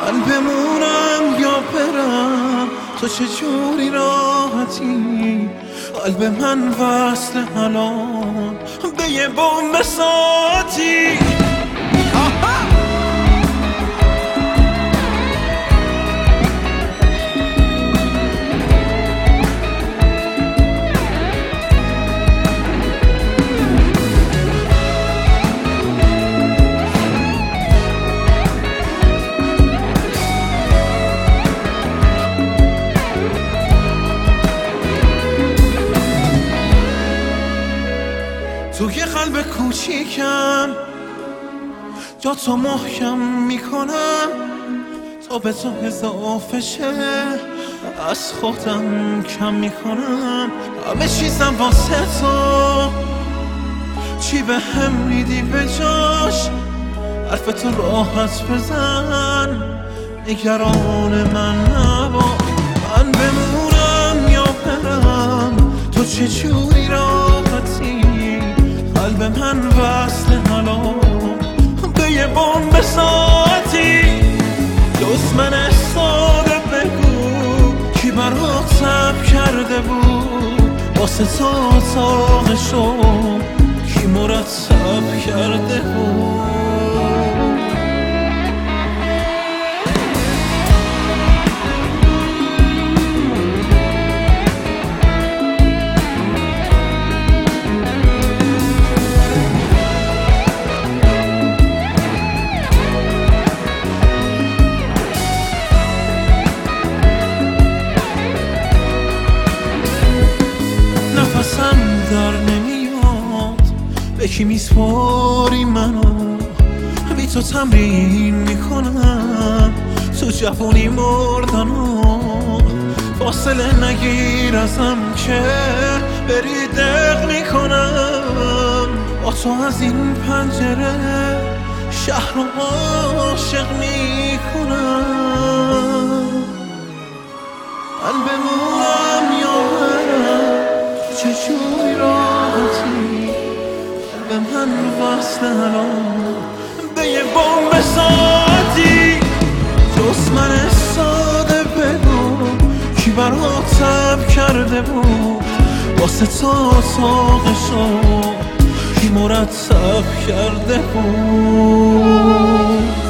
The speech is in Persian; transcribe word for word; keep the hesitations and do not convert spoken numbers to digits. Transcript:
من بمونم یا برم، تو چه جوری راحتی؟ قلب من وصل الان به یه بمب ساعتی. توی قلب کوچیکم جا تو محکم میکنم تا به تو اضافه شه، از خودم کم میکنم همه چیزم واسه تو. چی به هم میدی به جاش؟ حرف تو راحت بزن، نگران من نبا. من بمونم یا برم، تو چه جوری راحتی؟ قلب من وصل الان به یه بمب ساعتی. جز من ساده بگو کی برات صبر کرده بود واسه تو اتاقشو، کی مرتب کرده بود. نفسم در نمیاد، به کی میسپاری منو؟ بی تو تمرین میکنم تو جوونی مردنو. فاصله نگیر ازم که بری دق میکنم، با تو از این پنجره شهر رو عاشق میکنم. من بمونم یا برم، چه جوری راحتی؟ به من وصل الان به یه بمب ساعتی. جز من ساده بگو کی برات صبر کرده بود واسه تو اتاقشو، کی مرتب کرده بود.